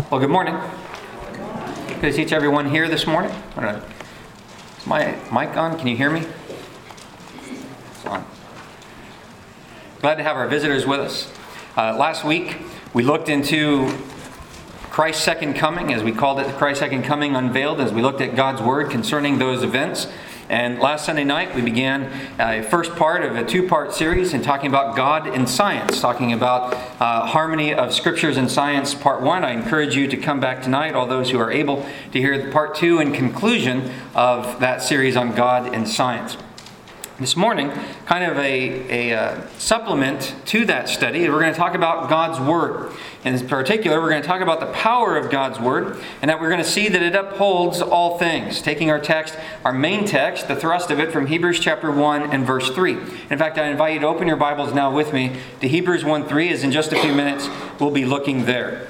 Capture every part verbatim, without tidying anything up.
Well, good morning. Good to see everyone here this morning. Is my mic on? Can you hear me? It's on. Glad to have our visitors with us. Uh, last week, we looked into Christ's second coming, as we called it, Christ's second coming unveiled, as we looked at God's Word concerning those events. And last Sunday night, we began a first part of a two-part series in talking about God and science, talking about uh, harmony of scriptures and science, part one. I encourage you to come back tonight, all those who are able, to hear the part two and conclusion of that series on God and science. This morning, kind of a, a uh, supplement to that study, we're going to talk about God's Word. In particular, we're going to talk about the power of God's Word, and that we're going to see that it upholds all things. Taking our text, our main text, the thrust of it from Hebrews chapter one and verse three. In fact, I invite you to open your Bibles now with me to Hebrews one three, as in just a few minutes we'll be looking there.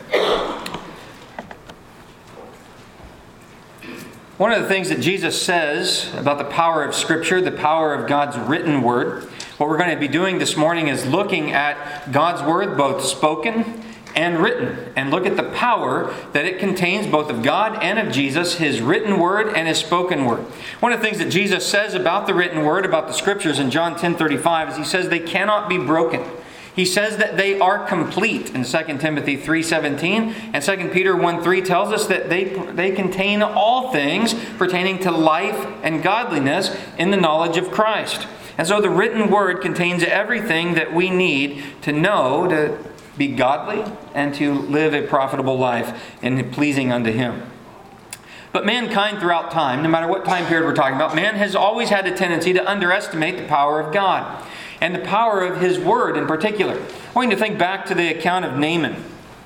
One of the things that Jesus says about the power of Scripture, the power of God's written Word, what we're going to be doing this morning is looking at God's Word, both spoken and written, and look at the power that it contains, both of God and of Jesus, His written Word and His spoken Word. One of the things that Jesus says about the written Word, about the Scriptures in John ten thirty-five, is He says they cannot be broken. He says that they are complete in Second Timothy three seventeen, and Second Peter one three tells us that they, they contain all things pertaining to life and godliness in the knowledge of Christ. And so the written Word contains everything that we need to know to be godly and to live a profitable life and pleasing unto Him. But mankind throughout time, no matter what time period we're talking about, man has always had a tendency to underestimate the power of God and the power of His Word in particular. I want you to think back to the account of Naaman.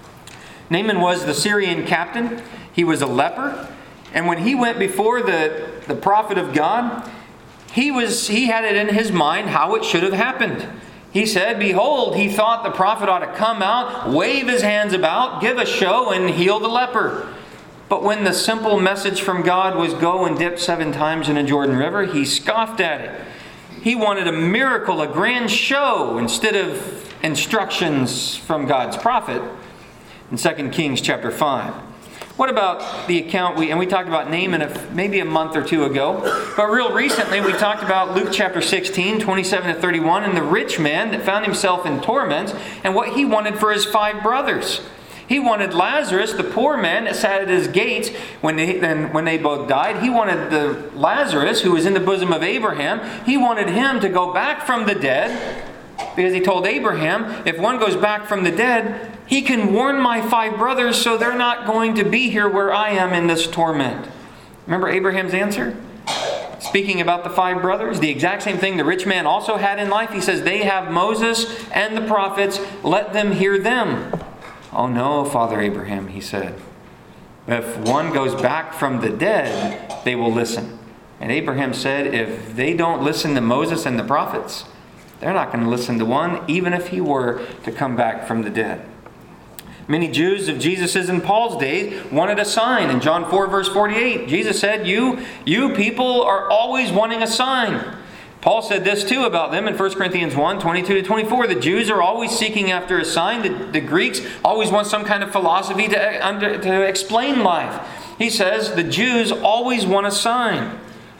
Naaman was the Syrian captain. He was a leper. And when he went before the, the prophet of God, he was he had it in his mind how it should have happened. He said, behold, he thought the prophet ought to come out, wave his hands about, give a show, and heal the leper. But when the simple message from God was go and dip seven times in a Jordan River, he scoffed at it. He wanted a miracle, a grand show, instead of instructions from God's prophet in Second Kings chapter five. What about the account, we and we talked about Naaman a, maybe a month or two ago, but real recently we talked about Luke chapter sixteen, twenty-seven to thirty-one, and the rich man that found himself in torment and what he wanted for his five brothers. He wanted Lazarus, the poor man that sat at his gates when they, and when they both died. He wanted the Lazarus, who was in the bosom of Abraham, he wanted him to go back from the dead, because he told Abraham, if one goes back from the dead, he can warn my five brothers so they're not going to be here where I am in this torment. Remember Abraham's answer? Speaking about the five brothers, the exact same thing the rich man also had in life. He says, they have Moses and the prophets, let them hear them. Oh no, Father Abraham, he said. If one goes back from the dead, they will listen. And Abraham said, if they don't listen to Moses and the prophets, they're not going to listen to one, even if he were to come back from the dead. Many Jews of Jesus' and Paul's days wanted a sign. In John four, verse forty-eight, Jesus said, you, you people are always wanting a sign. Paul said this too about them in First Corinthians one, twenty-two to twenty-four. The Jews are always seeking after a sign. The, the Greeks always want some kind of philosophy to, under, to explain life. He says the Jews always want a sign.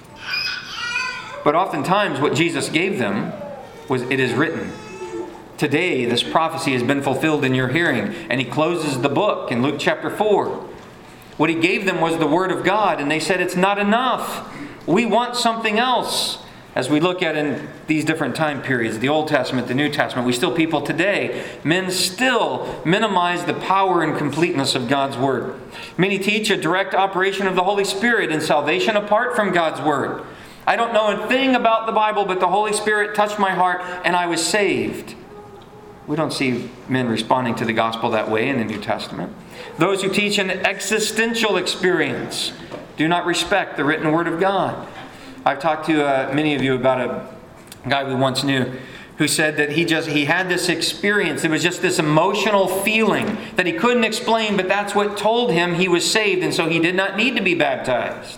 But oftentimes what Jesus gave them was, it is written. Today this prophecy has been fulfilled in your hearing. And he closes the book in Luke chapter four. What he gave them was the Word of God. And they said it's not enough. We want something else. As we look at in these different time periods, the Old Testament, the New Testament, we still people today, men still minimize the power and completeness of God's Word. Many teach a direct operation of the Holy Spirit in salvation apart from God's Word. I don't know a thing about the Bible, but the Holy Spirit touched my heart and I was saved. We don't see men responding to the gospel that way in the New Testament. Those who teach an existential experience do not respect the written Word of God. I've talked to uh, many of you about a guy we once knew who said that he just he had this experience. It was just this emotional feeling that he couldn't explain, but that's what told him he was saved, and so he did not need to be baptized.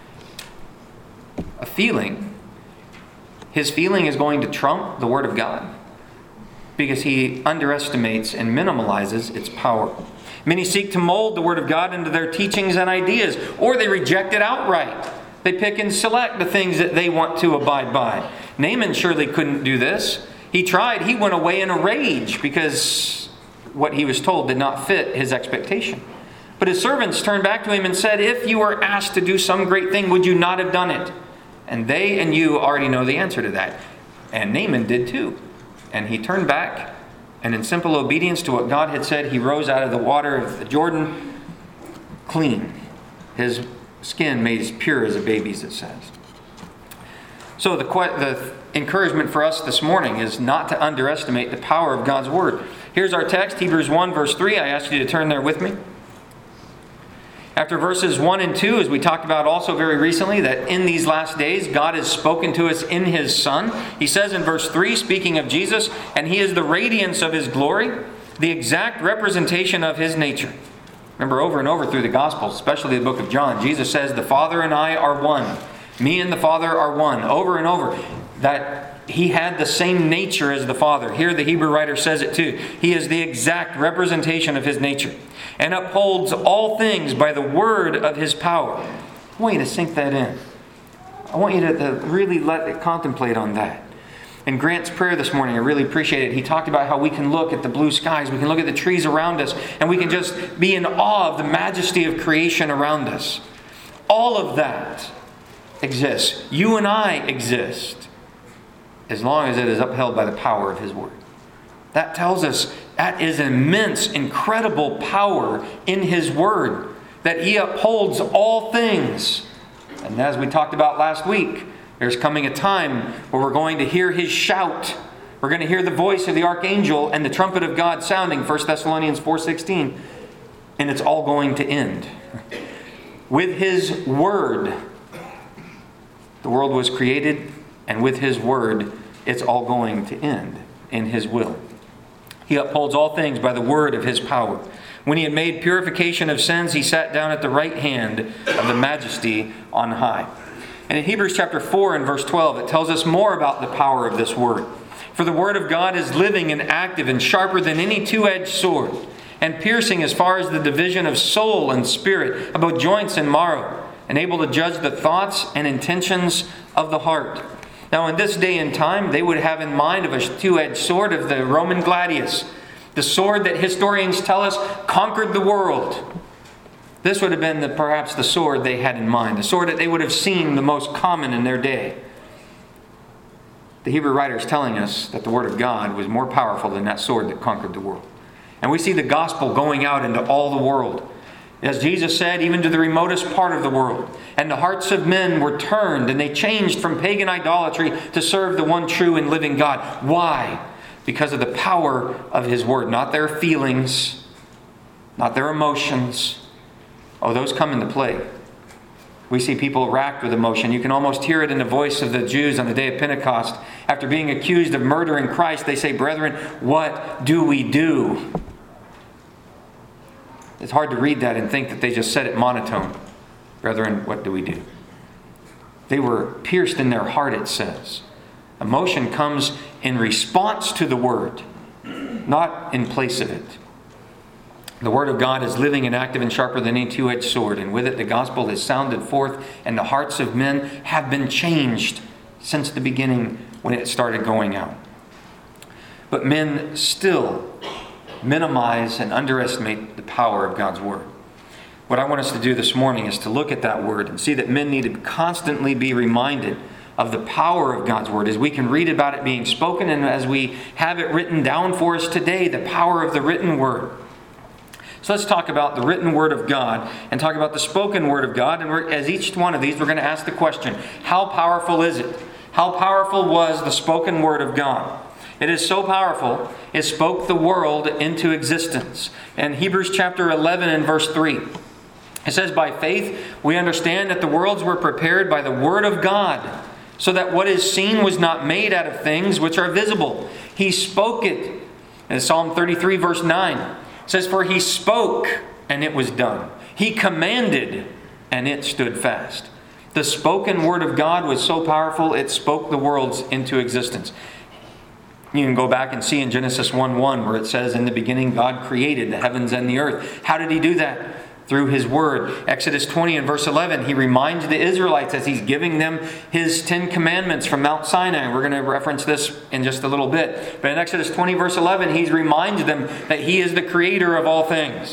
A feeling. His feeling is going to trump the Word of God because he underestimates and minimalizes its power. Many seek to mold the Word of God into their teachings and ideas, or they reject it outright. They pick and select the things that they want to abide by. Naaman surely couldn't do this. He tried. He went away in a rage because what he was told did not fit his expectation. But his servants turned back to him and said, "If you were asked to do some great thing, would you not have done it?" And they and you already know the answer to that. And Naaman did too. And he turned back, and in simple obedience to what God had said, he rose out of the water of the Jordan clean. His skin made as pure as a baby's, it says. So the, the encouragement for us this morning is not to underestimate the power of God's Word. Here's our text, Hebrews one, verse three. I ask you to turn there with me. After verses one and two, as we talked about also very recently, that in these last days, God has spoken to us in His Son. He says in verse three, speaking of Jesus, "And He is the radiance of His glory, the exact representation of His nature." Remember, over and over through the Gospels, especially the book of John, Jesus says, "The Father and I are one. Me and the Father are one." Over and over. That He had the same nature as the Father. Here the Hebrew writer says it too. He is the exact representation of His nature, and upholds all things by the word of His power. I want you to sink that in. I want you to, to really let it contemplate on that. In Grant's prayer this morning, I really appreciate it. He talked about how we can look at the blue skies, we can look at the trees around us, and we can just be in awe of the majesty of creation around us. All of that exists. You and I exist as long as it is upheld by the power of His Word. That tells us that is immense, incredible power in His Word, that He upholds all things. And as we talked about last week, there's coming a time where we're going to hear His shout. We're going to hear the voice of the archangel and the trumpet of God sounding, First Thessalonians four sixteen. And it's all going to end. With His Word, the world was created, and with His Word, it's all going to end in His will. He upholds all things by the word of His power. When He had made purification of sins, He sat down at the right hand of the Majesty on high. And in Hebrews chapter four and verse twelve, it tells us more about the power of this word. "For the word of God is living and active and sharper than any two-edged sword, and piercing as far as the division of soul and spirit, of both joints and marrow, and able to judge the thoughts and intentions of the heart." Now, in this day and time, they would have in mind of a two-edged sword of the Roman gladius, the sword that historians tell us conquered the world. This would have been the, perhaps the sword they had in mind, the sword that they would have seen the most common in their day. The Hebrew writer is telling us that the Word of God was more powerful than that sword that conquered the world. And we see the gospel going out into all the world. As Jesus said, even to the remotest part of the world. And the hearts of men were turned, and they changed from pagan idolatry to serve the one true and living God. Why? Because of the power of His Word. Not their feelings, not their emotions. Oh, those come into play. We see people racked with emotion. You can almost hear it in the voice of the Jews on the day of Pentecost. After being accused of murdering Christ, they say, "Brethren, what do we do?" It's hard to read that and think that they just said it monotone. "Brethren, what do we do?" They were pierced in their heart, it says. Emotion comes in response to the Word, not in place of it. The Word of God is living and active and sharper than any two-edged sword, and with it the gospel is sounded forth, and the hearts of men have been changed since the beginning when it started going out. But men still minimize and underestimate the power of God's Word. What I want us to do this morning is to look at that Word and see that men need to constantly be reminded of the power of God's Word as we can read about it being spoken and as we have it written down for us today, the power of the written Word. So let's talk about the written Word of God and talk about the spoken Word of God. And we're, as each one of these, we're going to ask the question, how powerful is it? How powerful was the spoken Word of God? It is so powerful, it spoke the world into existence. In Hebrews chapter eleven and verse three, it says, "By faith we understand that the worlds were prepared by the Word of God, so that what is seen was not made out of things which are visible. He spoke it." In Psalm thirty-three verse nine, it says, "For He spoke, and it was done. He commanded, and it stood fast." The spoken Word of God was so powerful, it spoke the worlds into existence. You can go back and see in Genesis one one where it says, in the beginning God created the heavens and the earth. How did he do that? Through his word. Exodus twenty and verse eleven, he reminds the Israelites as he's giving them his Ten Commandments from Mount Sinai. We're going to reference this in just a little bit. But in Exodus twenty verse eleven, he reminds them that he is the creator of all things.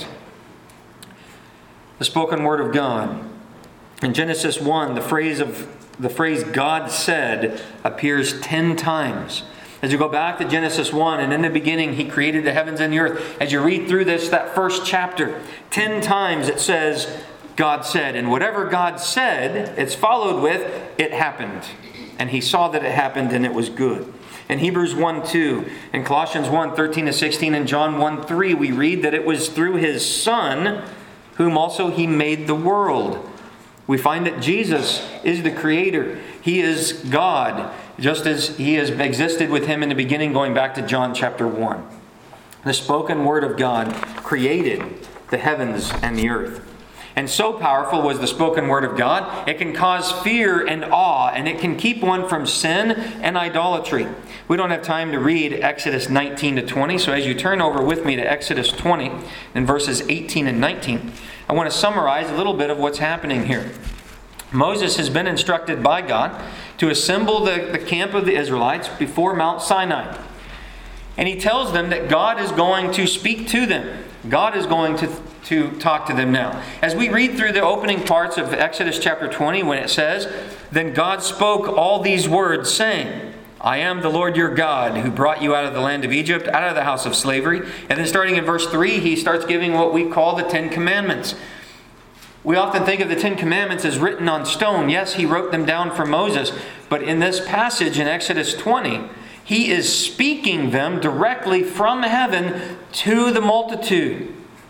The spoken word of God. In Genesis one, the phrase of the phrase God said appears ten times. As you go back to Genesis one, and in the beginning he created the heavens and the earth. As you read through this, that first chapter, ten times it says, God said. And whatever God said, it's followed with, it happened. And he saw that it happened and it was good. In Hebrews one two, in Colossians one thirteen to sixteen, and John one three, we read that it was through his Son, whom also he made the world. We find that Jesus is the creator. He is God, just as he has existed with him in the beginning, going back to John chapter one. The spoken word of God created the heavens and the earth. And so powerful was the spoken word of God, it can cause fear and awe, and it can keep one from sin and idolatry. We don't have time to read Exodus nineteen to twenty, so as you turn over with me to Exodus twenty, in verses eighteen and nineteen, I want to summarize a little bit of what's happening here. Moses has been instructed by God to assemble the, the camp of the Israelites before Mount Sinai. And he tells them that God is going to speak to them. God is going to, to talk to them now. As we read through the opening parts of Exodus chapter twenty, when it says, then God spoke all these words, saying, I am the Lord your God, who brought you out of the land of Egypt, out of the house of slavery. And then starting in verse three, he starts giving what we call the Ten Commandments. We often think of the Ten Commandments as written on stone. Yes, he wrote them down for Moses. But in this passage in Exodus twenty, he is speaking them directly from heaven to the multitude.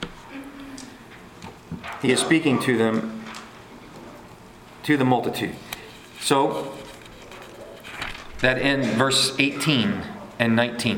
He is speaking to them, to the multitude. So, that in verse eighteen and nineteen.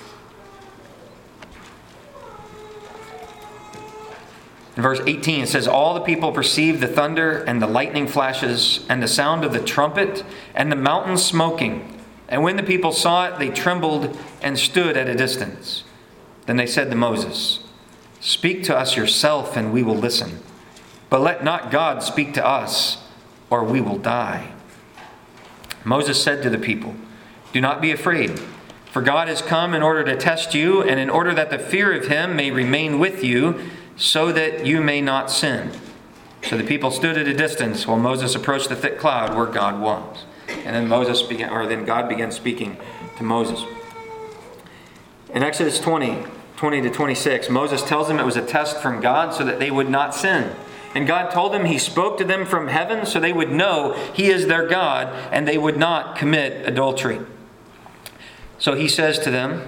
In verse eighteen it says, all the people perceived the thunder and the lightning flashes and the sound of the trumpet and the mountain smoking. And when the people saw it, they trembled and stood at a distance. Then they said to Moses, speak to us yourself and we will listen. But let not God speak to us, or we will die. Moses said to the people, do not be afraid, for God has come in order to test you, and in order that the fear of him may remain with you, so that you may not sin. So the people stood at a distance while Moses approached the thick cloud where God was. And then Moses began, or then God began speaking to Moses. In Exodus twenty, twenty to twenty-six, Moses tells them it was a test from God so that they would not sin. And God told them he spoke to them from heaven so they would know he is their God and they would not commit adultery. So he says to them,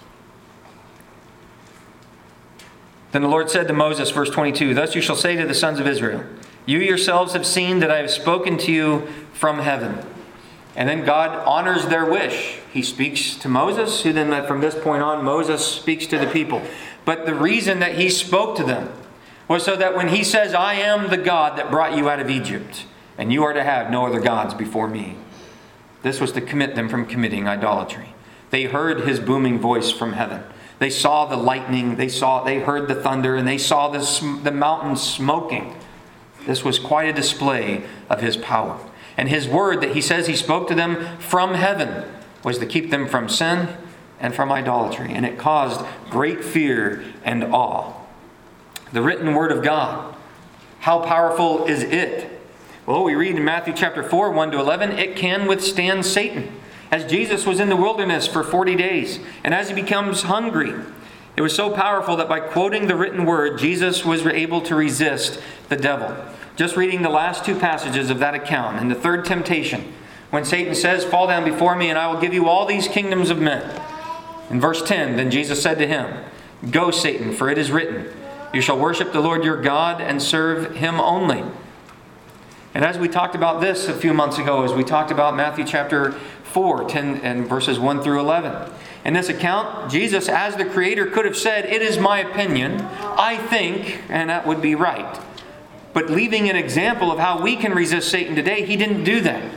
then the Lord said to Moses, verse twenty-two, thus you shall say to the sons of Israel, you yourselves have seen that I have spoken to you from heaven. And then God honors their wish. He speaks to Moses, who then from this point on, Moses speaks to the people. But the reason that he spoke to them was so that when he says, I am the God that brought you out of Egypt, and you are to have no other gods before me. This was to commit them from committing idolatry. They heard his booming voice from heaven. They saw the lightning, they saw, they heard the thunder, and they saw the, sm- the mountain smoking. This was quite a display of his power. And his word that he says he spoke to them from heaven was to keep them from sin and from idolatry. And it caused great fear and awe. The written word of God, how powerful is it? Well, we read in Matthew chapter four, one to eleven, it can withstand Satan. As Jesus was in the wilderness for forty days, and as he becomes hungry, it was so powerful that by quoting the written word, Jesus was able to resist the devil. Just reading the last two passages of that account, in the third temptation, when Satan says, fall down before me and I will give you all these kingdoms of men. In verse ten, then Jesus said to him, go, Satan, for it is written, you shall worship the Lord your God and serve him only. And as we talked about this a few months ago, as we talked about Matthew chapter four, ten and verses one through eleven. In this account, Jesus, as the Creator, could have said, it is my opinion, I think, and that would be right. But leaving an example of how we can resist Satan today, he didn't do that.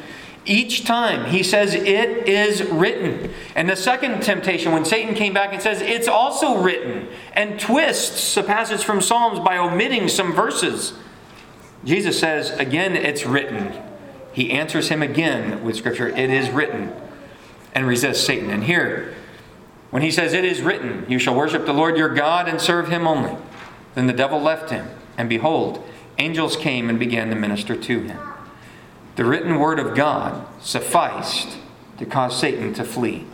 Each time he says, it is written. And the second temptation, when Satan came back and says, it's also written, and twists a passage from Psalms by omitting some verses, Jesus says, again, it's written. He answers him again with Scripture, it is written, and resists Satan. And here, when he says, it is written, you shall worship the Lord your God and serve him only, then the devil left him, and behold, angels came and began to minister to him. The written word of God sufficed to cause Satan to flee.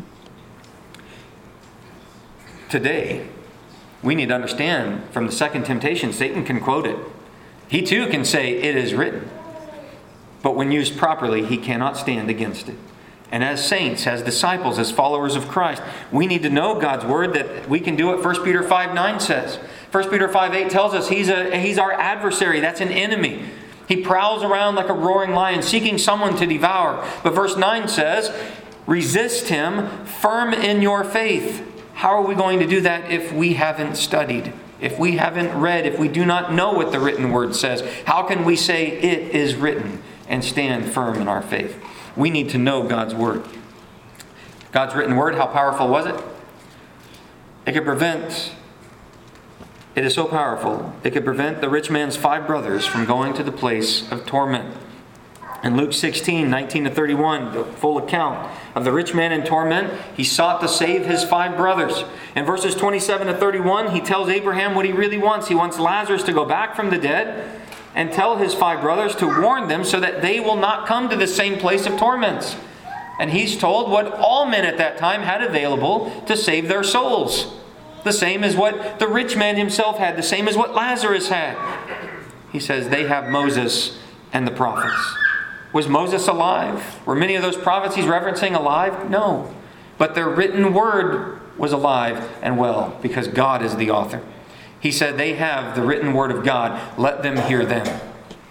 Today, we need to understand from the second temptation, Satan can quote it. He too can say, it is written. But when used properly, he cannot stand against it. And as saints, as disciples, as followers of Christ, we need to know God's word that we can do what First Peter five nine says. First Peter five eight tells us he's, a, he's our adversary. That's an enemy. He prowls around like a roaring lion, seeking someone to devour. But verse nine says, resist him, firm in your faith. How are we going to do that if we haven't studied? If we haven't read, if we do not know what the written word says? How can we say it is written and stand firm in our faith? We need to know God's word. God's written word, how powerful was it? It could prevent, it is so powerful, it could prevent the rich man's five brothers from going to the place of torment. In Luke sixteen, nineteen to thirty-one, the full account of the rich man in torment, he sought to save his five brothers. In verses twenty-seven to thirty-one, he tells Abraham what he really wants. He wants Lazarus to go back from the dead and tell his five brothers to warn them so that they will not come to the same place of torments. And he's told what all men at that time had available to save their souls. The same as what the rich man himself had, the same as what Lazarus had. He says they have Moses and the prophets. Was Moses alive? Were many of those prophets he's referencing alive? No. But their written word was alive and well because God is the author. He said they have the written word of God. Let them hear them.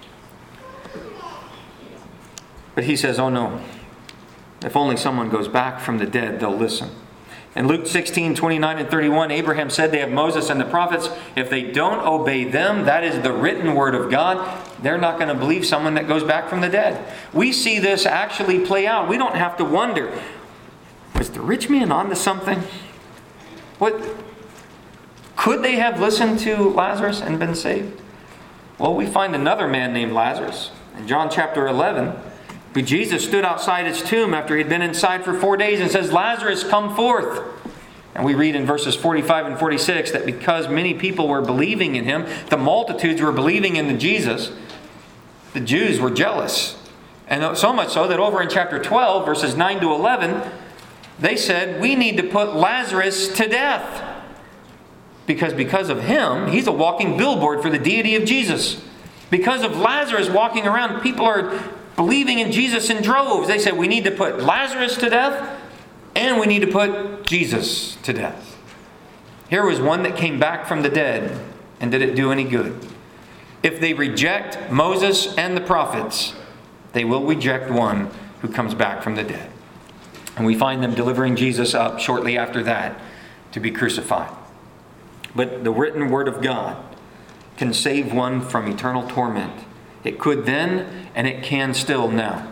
But he says, oh no. If only someone goes back from the dead, they'll listen. In Luke sixteen, twenty-nine and thirty-one, Abraham said they have Moses and the prophets. If they don't obey them, that is the written word of God, they're not going to believe someone that goes back from the dead. We see this actually play out. We don't have to wonder, was the rich man on to something? What? Could they have listened to Lazarus and been saved? Well, we find another man named Lazarus in John chapter eleven. Who Jesus stood outside his tomb after he'd been inside for four days and says, Lazarus, come forth. And we read in verses forty-five and forty-six that because many people were believing in him, the multitudes were believing in the Jesus, the Jews were jealous. And so much so that over in chapter twelve, verses nine to eleven, they said, we need to put Lazarus to death. Because because of him, he's a walking billboard for the deity of Jesus. Because of Lazarus walking around, people are believing in Jesus in droves. They said, we need to put Lazarus to death and we need to put Jesus to death. Here was one that came back from the dead, and did it do any good? If they reject Moses and the prophets, they will reject one who comes back from the dead. And we find them delivering Jesus up shortly after that to be crucified. But the written word of God can save one from eternal torment. It could then, and it can still now.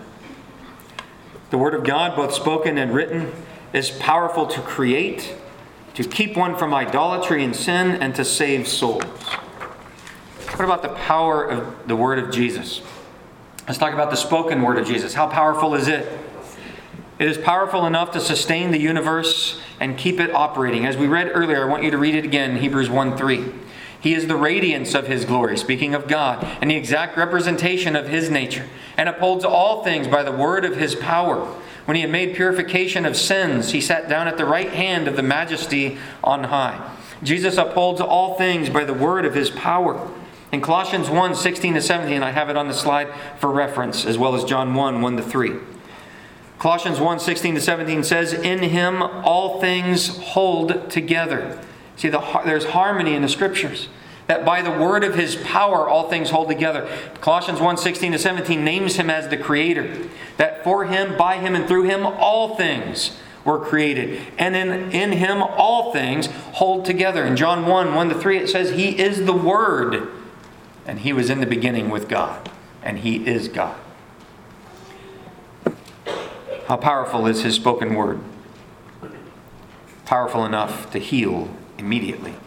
The Word of God, both spoken and written, is powerful to create, to keep one from idolatry and sin, and to save souls. What about the power of the Word of Jesus? Let's talk about the spoken Word of Jesus. How powerful is it? It is powerful enough to sustain the universe and keep it operating. As we read earlier, I want you to read it again, Hebrews one three. He is the radiance of His glory, speaking of God, and the exact representation of His nature, and upholds all things by the word of His power. When He had made purification of sins, He sat down at the right hand of the Majesty on high. Jesus upholds all things by the word of His power. In Colossians one sixteen to seventeen, I have it on the slide for reference, as well as John one one to three. Colossians one sixteen to seventeen says, in Him all things hold together. See, the, there's harmony in the Scriptures. That by the word of His power, all things hold together. Colossians one sixteen to seventeen names Him as the Creator. That for Him, by Him, and through Him, all things were created. And in, in Him, all things hold together. In John one one to three, it says, He is the Word. And He was in the beginning with God. And He is God. How powerful is his spoken word? Powerful enough to heal immediately.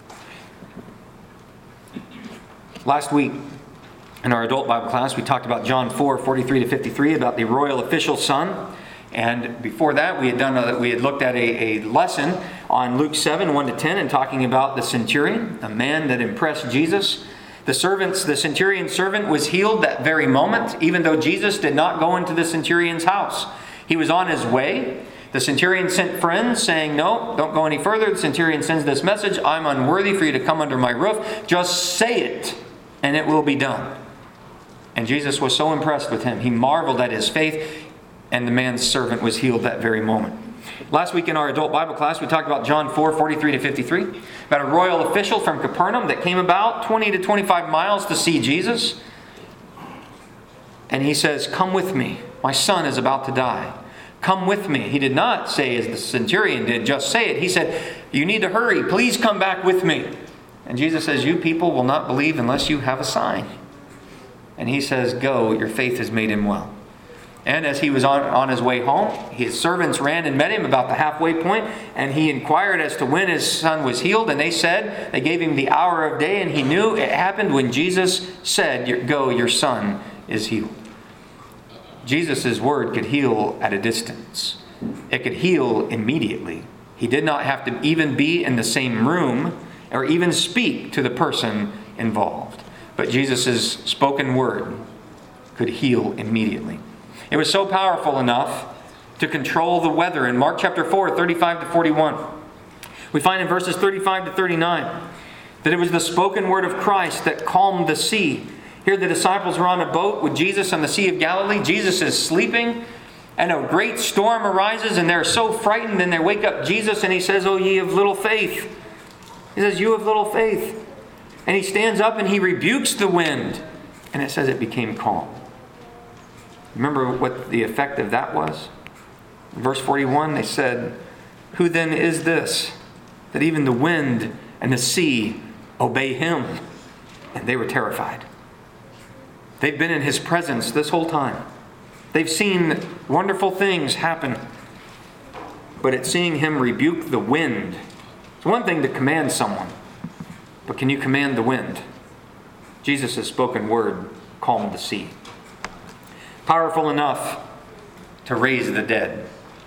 Last week, in our adult Bible class, we talked about John four, forty-three to fifty-three, about the royal official son. And before that, we had done a, we had looked at a, a lesson on Luke seven, one to ten, and talking about the centurion, a man that impressed Jesus. The servants, the centurion's servant was healed that very moment, even though Jesus did not go into the centurion's house. He was on his way. The centurion sent friends saying, "No, don't go any further." The centurion sends this message, "I'm unworthy for you to come under my roof. Just say it, and it will be done." And Jesus was so impressed with him. He marveled at his faith, and the man's servant was healed that very moment. Last week in our adult Bible class, we talked about John four, forty-three to fifty-three, about a royal official from Capernaum that came about twenty to twenty-five miles to see Jesus. And he says, "Come with me. My son is about to die. Come with me." He did not say, as the centurion did, "Just say it." He said, "You need to hurry. Please come back with me." And Jesus says, "You people will not believe unless you have a sign." And he says, "Go, your faith has made him well." And as he was on, on his way home, his servants ran and met him about the halfway point, and he inquired as to when his son was healed. And they said, they gave him the hour of day, and he knew it happened when Jesus said, "Go, your son is healed." Jesus' word could heal at a distance. It could heal immediately. He did not have to even be in the same room or even speak to the person involved. But Jesus' spoken word could heal immediately. It was so powerful enough to control the weather. In Mark chapter four, thirty-five to forty-one, we find in verses thirty-five to thirty-nine that it was the spoken word of Christ that calmed the sea. Here the disciples were on a boat with Jesus on the Sea of Galilee. Jesus is sleeping, and a great storm arises, and they're so frightened, and they wake up Jesus, and he says, "Oh, ye of little faith." He says, "You of little faith." And he stands up and he rebukes the wind, and it says it became calm. Remember what the effect of that was? In verse forty-one, they said, "Who then is this, that even the wind and the sea obey him?" And they were terrified. They've been in his presence this whole time. They've seen wonderful things happen. But it's seeing him rebuke the wind. It's one thing to command someone, but can you command the wind? Jesus' spoken word calmed the sea. Powerful enough to raise the dead.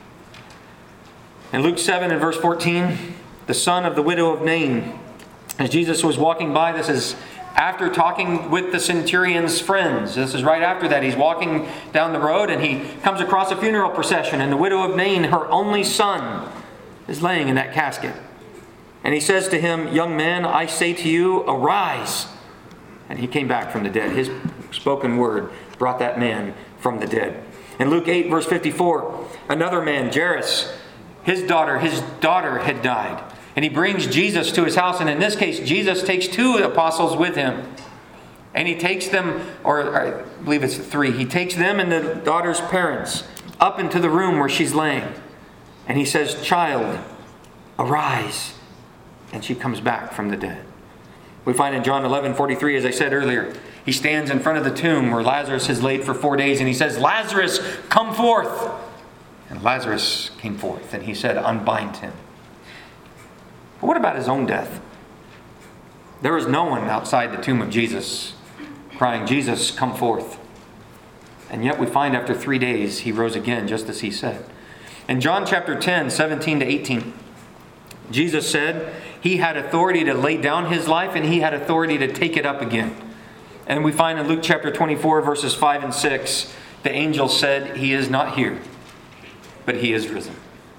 In Luke seven and verse fourteen, the son of the widow of Nain, as Jesus was walking by, this is after talking with the centurion's friends. This is right after that. He's walking down the road and he comes across a funeral procession, and the widow of Nain, her only son, is laying in that casket. And he says to him, "Young man, I say to you, arise." And he came back from the dead. His spoken word brought that man from the dead. In Luke eight, verse fifty-four, another man, Jairus, his daughter, his daughter had died. And he brings Jesus to his house. And in this case, Jesus takes two apostles with him. And he takes them, or I believe it's three, he takes them and the daughter's parents up into the room where she's laying. And he says, "Child, arise." And she comes back from the dead. We find in John eleven, forty-three, as I said earlier, he stands in front of the tomb where Lazarus has laid for four days. And he says, "Lazarus, come forth." And Lazarus came forth. And he said, "Unbind him." But what about his own death? There was no one outside the tomb of Jesus crying, "Jesus, come forth." And yet we find after three days he rose again, just as he said. In John chapter ten, seventeen to eighteen, Jesus said he had authority to lay down his life and he had authority to take it up again. And we find in Luke chapter twenty-four, verses five and six, the angel said, "He is not here, but he is risen."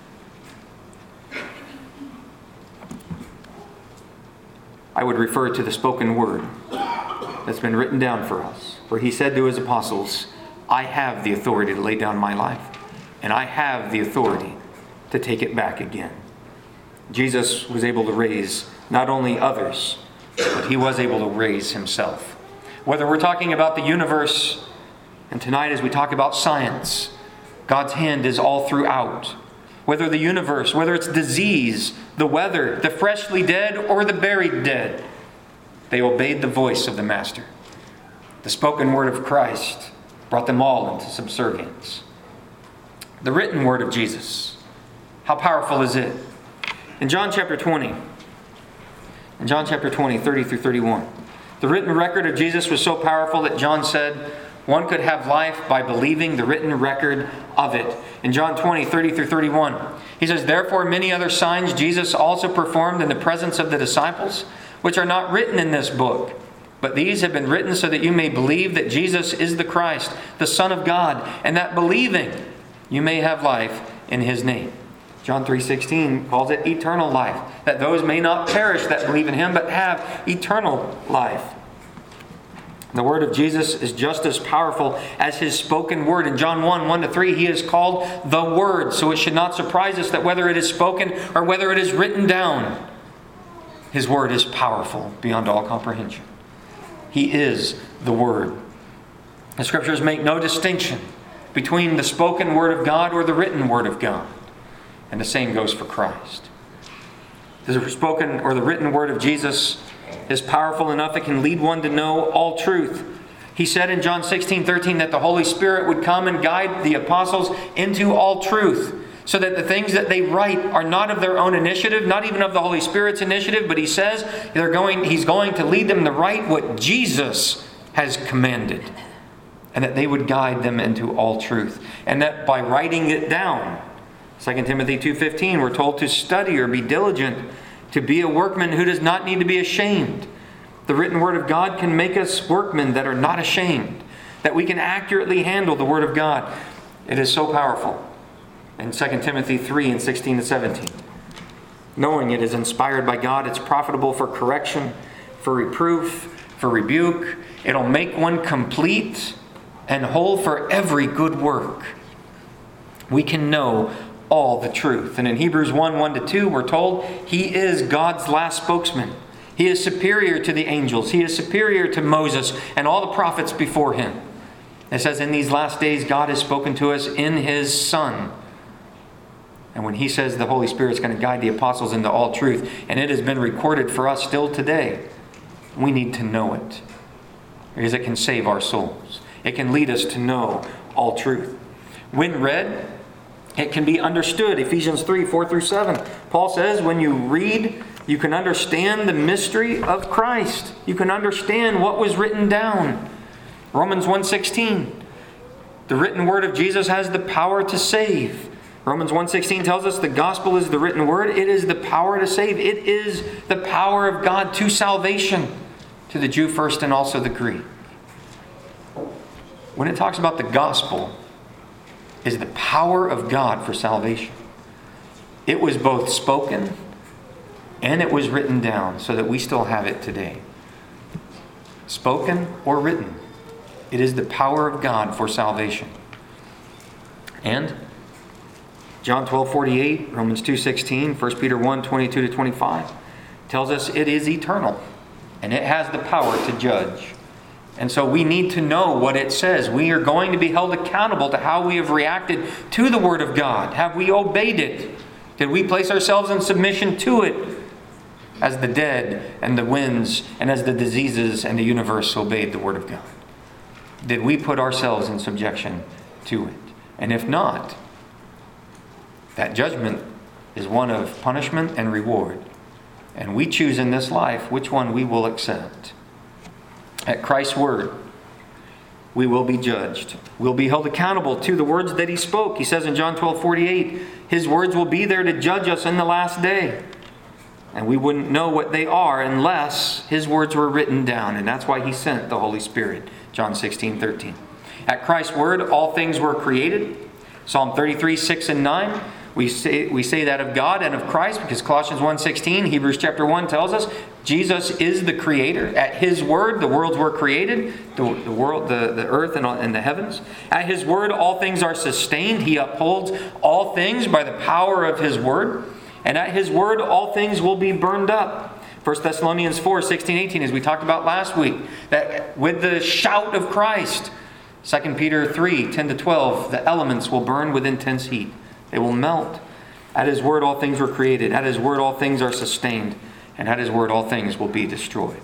I would refer to the spoken word that's been written down for us, where he said to his apostles, "I have the authority to lay down my life, and I have the authority to take it back again." Jesus was able to raise not only others, but he was able to raise himself. Whether we're talking about the universe, and tonight as we talk about science, God's hand is all throughout. Whether the universe, whether it's disease, the weather, the freshly dead, or the buried dead, they obeyed the voice of the Master. The spoken word of Christ brought them all into subservience. the written word of Jesus. How powerful is it? In John chapter twenty, in John chapter twenty, thirty through thirty-one, the written record of Jesus was so powerful that John said one could have life by believing the written record of it. In John twenty, thirty through thirty-one, he says, "Therefore many other signs Jesus also performed in the presence of the disciples, which are not written in this book. But these have been written so that you may believe that Jesus is the Christ, the Son of God, and that believing you may have life in His name." John three sixteen calls it eternal life, that those may not perish that believe in Him, but have eternal life. The word of Jesus is just as powerful as His spoken word. In John one, one to three, He is called the Word. So it should not surprise us that whether it is spoken or whether it is written down, His word is powerful beyond all comprehension. He is the Word. The Scriptures make no distinction between the spoken word of God or the written word of God. And the same goes for Christ. The spoken or the written word of Jesus is powerful enough it can lead one to know all truth. He said in John sixteen thirteen that the Holy Spirit would come and guide the apostles into all truth, so that the things that they write are not of their own initiative, not even of the Holy Spirit's initiative, but he says they're going, He's going to lead them to write what Jesus has commanded, and that they would guide them into all truth. And that by writing it down, Second Timothy two fifteen, we're told to study or be diligent, to be a workman who does not need to be ashamed. The written word of God can make us workmen that are not ashamed, that we can accurately handle the word of God. It is so powerful. In Second Timothy three and sixteen to seventeen, knowing it is inspired by God, it's profitable for correction, for reproof, for rebuke. It'll make one complete and whole for every good work. We can know all the truth. And in Hebrews one, one to two, we're told He is God's last spokesman. He is superior to the angels. He is superior to Moses and all the prophets before Him. It says, in these last days, God has spoken to us in His Son. And when He says the Holy Spirit is going to guide the apostles into all truth, and it has been recorded for us still today, we need to know it, because it can save our souls. It can lead us to know all truth. When read, it can be understood. Ephesians three, four through seven. Paul says, when you read, you can understand the mystery of Christ. You can understand what was written down. Romans one sixteen. The written word of Jesus has the power to save. Romans one sixteen tells us the gospel is the written word. It is the power to save. It is the power of God to salvation, to the Jew first and also the Greek. When it talks about the gospel, is the power of God for salvation. It was both spoken and it was written down so that we still have it today. Spoken or written, it is the power of God for salvation. And John twelve forty-eight, Romans two sixteen, First Peter one twenty-two to twenty-five tells us it is eternal and it has the power to judge. And so we need to know what it says. We are going to be held accountable to how we have reacted to the Word of God. Have we obeyed it? Did we place ourselves in submission to it as the dead and the winds and as the diseases and the universe obeyed the Word of God? Did we put ourselves in subjection to it? And if not, that judgment is one of punishment and reward. And we choose in this life which one we will accept. At Christ's word, we will be judged. We'll be held accountable to the words that He spoke. He says in John twelve forty-eight, His words will be there to judge us in the last day. And we wouldn't know what they are unless His words were written down. And that's why He sent the Holy Spirit. John sixteen thirteen. At Christ's word, all things were created. Psalm thirty-three, six and nine. We say, we say that of God and of Christ because Colossians one sixteen, Hebrews chapter one tells us Jesus is the creator. At His word, the worlds were created, the, the world, the, the earth and, and the heavens. At His word, all things are sustained. He upholds all things by the power of His word. And at His word, all things will be burned up. First Thessalonians four, sixteen, eighteen, as we talked about last week, that with the shout of Christ. Second Peter three, ten to twelve, the elements will burn with intense heat. They will melt. At His word, all things were created. At His word, all things are sustained. And at His word, all things will be destroyed.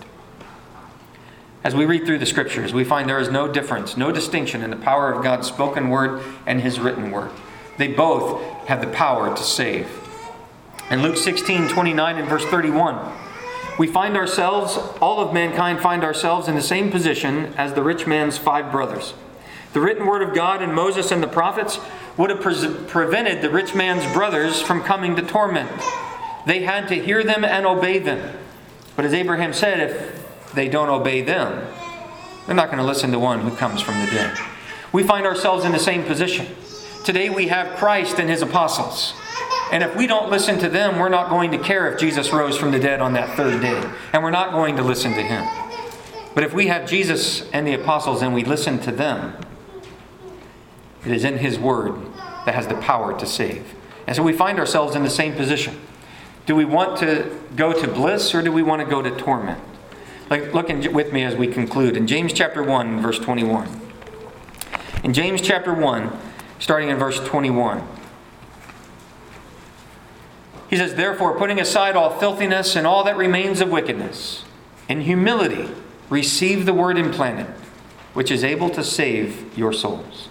As we read through the Scriptures, we find there is no difference, no distinction in the power of God's spoken word and His written word. They both have the power to save. In Luke sixteen twenty-nine and verse thirty-one, we find ourselves, all of mankind find ourselves in the same position as the rich man's five brothers. The written word of God in Moses and the prophets would have pre- prevented the rich man's brothers from coming to torment. They had to hear them and obey them. But as Abraham said, if they don't obey them, they're not going to listen to one who comes from the dead. We find ourselves in the same position. Today we have Christ and his apostles. And if we don't listen to them, we're not going to care if Jesus rose from the dead on that third day. And we're not going to listen to him. But if we have Jesus and the apostles and we listen to them, it is in his word that has the power to save. And so we find ourselves in the same position. Do we want to go to bliss or do we want to go to torment? Like, look in, with me as we conclude in James chapter one, verse twenty-one. In James chapter one, starting in verse twenty-one. He says, "Therefore, putting aside all filthiness and all that remains of wickedness, in humility receive the word implanted, which is able to save your souls."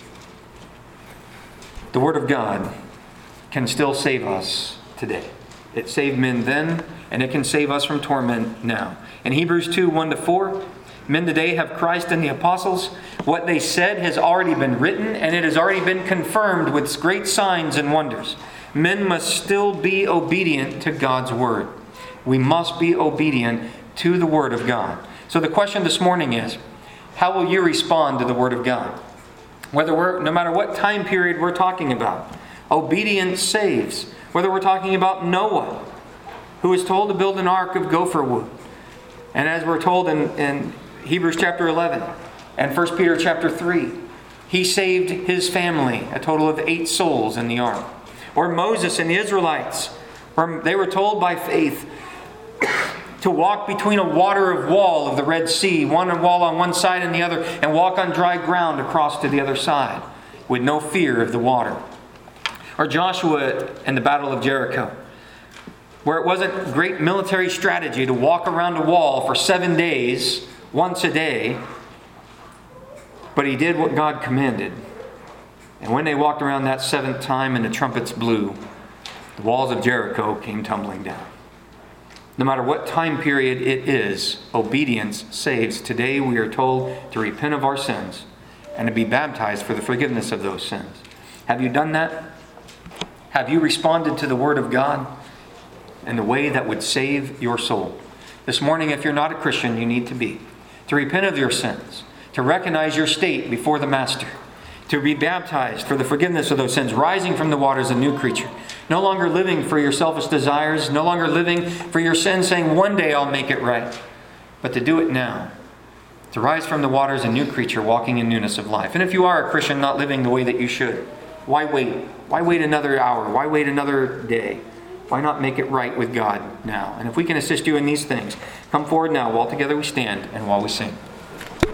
The word of God can still save us today. It saved men then, and it can save us from torment now. In Hebrews two, one to four, men today have Christ and the apostles. What they said has already been written, and it has already been confirmed with great signs and wonders. Men must still be obedient to God's word. We must be obedient to the word of God. So the question this morning is, how will you respond to the word of God? Whether we're, no matter what time period we're talking about, obedience saves. Whether we're talking about Noah, who was told to build an ark of gopher wood. And as we're told in, in Hebrews chapter eleven and First Peter chapter three, he saved his family, a total of eight souls in the ark. Or Moses and the Israelites, where they were told by faith to walk between a water of wall of the Red Sea, one wall on one side and the other, and walk on dry ground across to the other side with no fear of the water. Or Joshua and the Battle of Jericho, where it wasn't great military strategy to walk around a wall for seven days, once a day, but he did what God commanded. And when they walked around that seventh time and the trumpets blew, the walls of Jericho came tumbling down. No matter what time period it is, obedience saves. Today we are told to repent of our sins and to be baptized for the forgiveness of those sins. Have you done that? Have you responded to the word of God in the way that would save your soul? This morning, if you're not a Christian, you need to be. To repent of your sins, to recognize your state before the Master, to be baptized for the forgiveness of those sins, rising from the waters a new creature. No longer living for your selfish desires, no longer living for your sins, saying, one day I'll make it right. But to do it now. To rise from the waters a new creature, walking in newness of life. And if you are a Christian not living the way that you should, why wait? Why wait another hour? Why wait another day? Why not make it right with God now? And if we can assist you in these things, come forward now while together we stand and while we sing.